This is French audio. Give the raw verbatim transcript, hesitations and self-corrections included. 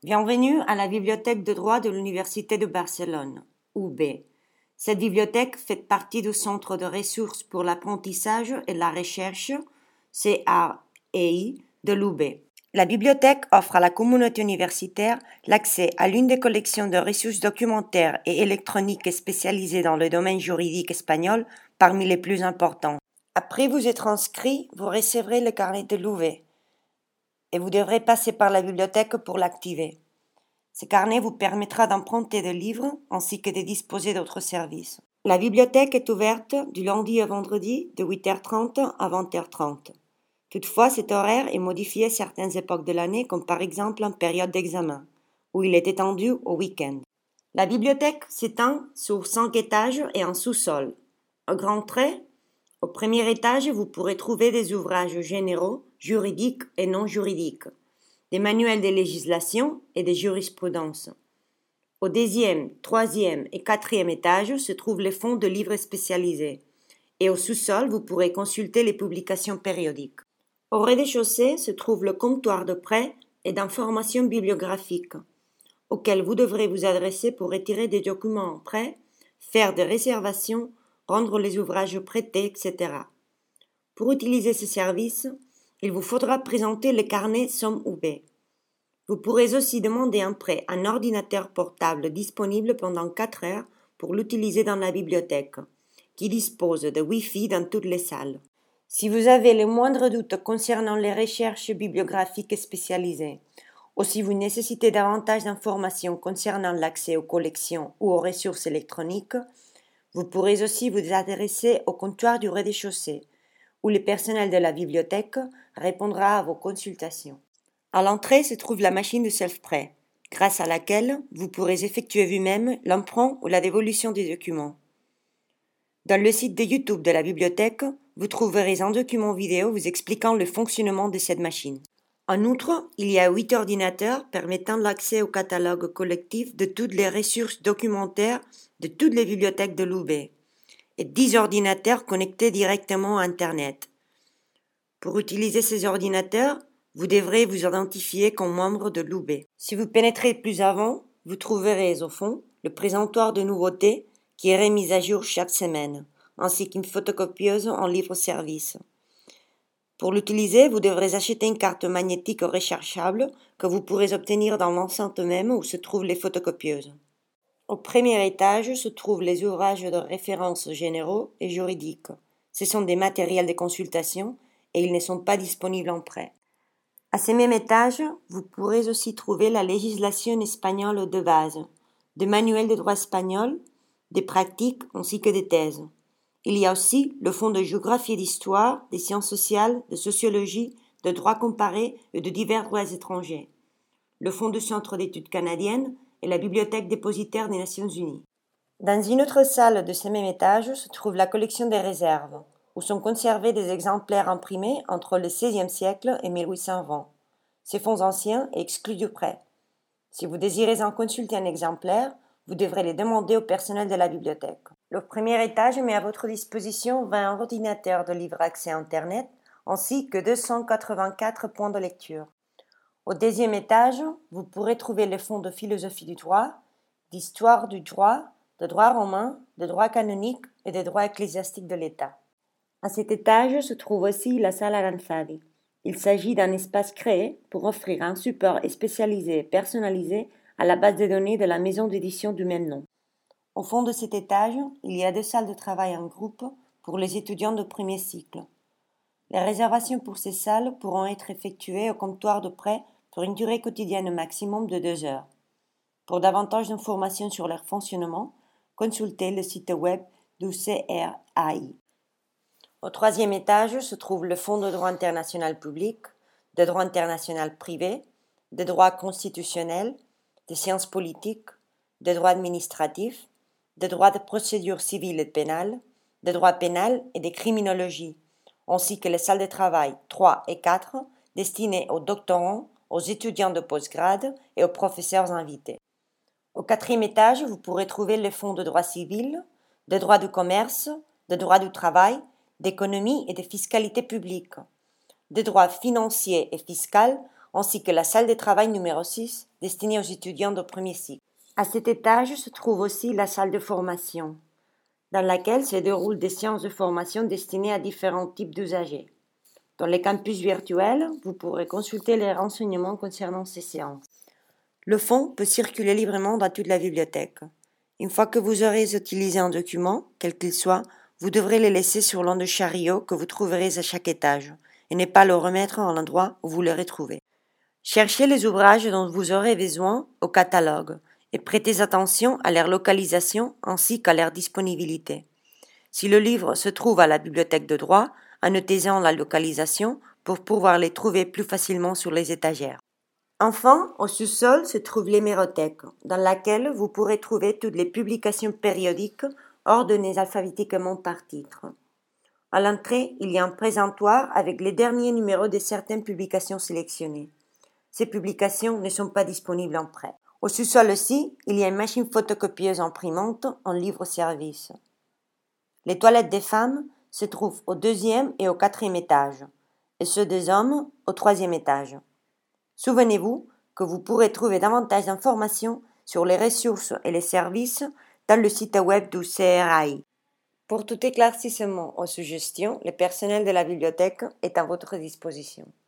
Bienvenue à la bibliothèque de droit de l'Université de Barcelone, U B. Cette bibliothèque fait partie du Centre de ressources pour l'apprentissage et la recherche, C R E I, de l'U B. La bibliothèque offre à la communauté universitaire l'accès à l'une des collections de ressources documentaires et électroniques spécialisées dans le domaine juridique espagnol parmi les plus importantes. Après vous être inscrit, vous recevrez le carnet de l'U B et vous devrez passer par la bibliothèque pour l'activer. Ce carnet vous permettra d'emprunter des livres ainsi que de disposer d'autres services. La bibliothèque est ouverte du lundi au vendredi de huit heures trente à vingt heures trente. Toutefois, cet horaire est modifié à certaines époques de l'année, comme par exemple en période d'examen, où il est étendu au week-end. La bibliothèque s'étend sur cinq étages et un sous-sol. Au grand trait, au premier étage, vous pourrez trouver des ouvrages généraux, juridiques et non juridiques, des manuels de législation et de jurisprudence. Au deuxième, troisième et quatrième étage se trouvent les fonds de livres spécialisés. Et au sous-sol, vous pourrez consulter les publications périodiques. Au rez-de-chaussée se trouve le comptoir de prêt et d'information bibliographique, auquel vous devrez vous adresser pour retirer des documents en prêt, faire des réservations, rendre les ouvrages prêtés, et cetera. Pour utiliser ce service, il vous faudra présenter le carnet Somme U B. Vous pourrez aussi demander un prêt un ordinateur portable disponible pendant quatre heures pour l'utiliser dans la bibliothèque, qui dispose de Wi-Fi dans toutes les salles. Si vous avez le moindre doute concernant les recherches bibliographiques spécialisées, ou si vous nécessitez davantage d'informations concernant l'accès aux collections ou aux ressources électroniques, vous pourrez aussi vous adresser au comptoir du rez-de-chaussée, où le personnel de la bibliothèque répondra à vos consultations. À l'entrée se trouve la machine de self-prêt, grâce à laquelle vous pourrez effectuer vous-même l'emprunt ou la dévolution des documents. Dans le site de YouTube de la bibliothèque, vous trouverez un document vidéo vous expliquant le fonctionnement de cette machine. En outre, il y a huit ordinateurs permettant l'accès au catalogue collectif de toutes les ressources documentaires de toutes les bibliothèques de l'U B et dix ordinateurs connectés directement à Internet. Pour utiliser ces ordinateurs, vous devrez vous identifier comme membre de l'U B. Si vous pénétrez plus avant, vous trouverez au fond le présentoir de nouveautés qui est remis à jour chaque semaine, ainsi qu'une photocopieuse en livre-service. Pour l'utiliser, vous devrez acheter une carte magnétique rechargeable que vous pourrez obtenir dans l'enceinte même où se trouvent les photocopieuses. Au premier étage se trouvent les ouvrages de référence généraux et juridiques. Ce sont des matériels de consultation et ils ne sont pas disponibles en prêt. À ce même étage, vous pourrez aussi trouver la législation espagnole de base, des manuels de droit espagnol, des pratiques ainsi que des thèses. Il y a aussi le fonds de géographie et d'histoire, des sciences sociales, de sociologie, de droit comparé et de divers droits étrangers, le fonds de centre d'études canadiennes et la bibliothèque dépositaire des Nations Unies. Dans une autre salle de ce même étage se trouve la collection des réserves, où sont conservés des exemplaires imprimés entre le seizième siècle et mille huit cent vingt. Ces fonds anciens est exclus du prêt. Si vous désirez en consulter un exemplaire, vous devrez les demander au personnel de la bibliothèque. Le premier étage met à votre disposition vingt ordinateurs de libre accès à Internet, ainsi que deux cent quatre-vingt-quatre points de lecture. Au deuxième étage, vous pourrez trouver les fonds de philosophie du droit, d'histoire du droit, de droit romain, de droit canonique et de droit ecclésiastique de l'État. À cet étage se trouve aussi la salle Aranzadi. Il s'agit d'un espace créé pour offrir un support spécialisé et personnalisé à la base de données de la maison d'édition du même nom. Au fond de cet étage, il y a deux salles de travail en groupe pour les étudiants de premier cycle. Les réservations pour ces salles pourront être effectuées au comptoir de prêt pour une durée quotidienne maximum de deux heures. Pour davantage d'informations sur leur fonctionnement, consultez le site web du C R A I. Au troisième étage se trouve le Fonds de droit international public, de droit international privé, de droit constitutionnel, de sciences politiques, de droit administratif, de droit de procédure civile et pénale, de droit pénal et de criminologie, ainsi que les salles de travail trois et quatre destinées aux doctorants, aux étudiants de postgrade et aux professeurs invités. Au quatrième étage, vous pourrez trouver le fonds de droit civil, de droit du commerce, de droit du travail, d'économie et de fiscalité publique, de droit financier et fiscal, ainsi que la salle de travail numéro six, destinée aux étudiants de premier cycle. À cet étage se trouve aussi la salle de formation, dans laquelle se déroulent des séances de formation destinées à différents types d'usagers. Dans les campus virtuels, vous pourrez consulter les renseignements concernant ces séances. Le fonds peut circuler librement dans toute la bibliothèque. Une fois que vous aurez utilisé un document, quel qu'il soit, vous devrez le laisser sur l'un de chariot que vous trouverez à chaque étage, et ne pas le remettre à l'endroit où vous le retrouvez. Cherchez les ouvrages dont vous aurez besoin au catalogue, et prêtez attention à leur localisation ainsi qu'à leur disponibilité. Si le livre se trouve à la bibliothèque de droit, annotez-en la localisation pour pouvoir les trouver plus facilement sur les étagères. Enfin, au sous-sol se trouve l'hémérothèque, dans laquelle vous pourrez trouver toutes les publications périodiques ordonnées alphabétiquement par titre. À l'entrée, il y a un présentoir avec les derniers numéros de certaines publications sélectionnées. Ces publications ne sont pas disponibles en prêt. Au sous-sol aussi, il y a une machine photocopieuse imprimante en livre-service. Les toilettes des femmes se trouvent au deuxième et au quatrième étage, et ceux des hommes au troisième étage. Souvenez-vous que vous pourrez trouver davantage d'informations sur les ressources et les services dans le site web du C R A I. Pour tout éclaircissement ou suggestion, le personnel de la bibliothèque est à votre disposition.